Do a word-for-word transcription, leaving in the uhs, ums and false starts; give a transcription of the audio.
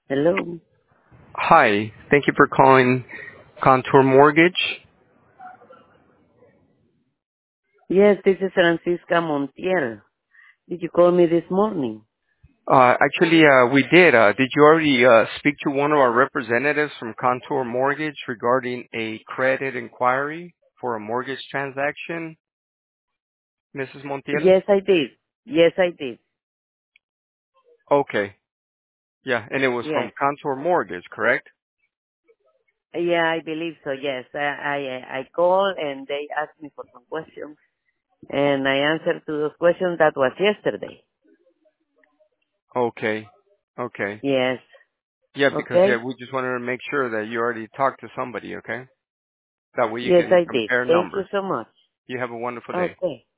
Hello. Hi. Thank you for calling Contour Mortgage. Yes, this is Francisca Montiel. Did you call me this morning? Uh, actually, uh, we did. Uh, did you already uh, speak to one of our representatives from Contour Mortgage regarding a credit inquiry for a mortgage transaction, Missus Montiel? Yes, I did. Yes, I did. Okay. Yeah, and it was from Yes. Contour Mortgage, correct? Yeah, I believe so. Yes, I I, I called and they asked me for some questions, and I answered to those questions. That was yesterday. Okay. Okay. Yes. Yeah, because yeah, Okay. we just wanted to make sure that you already talked to somebody, okay? That way you Yes, can I did. compare Thank you numbers. so much. You have a wonderful day. Okay.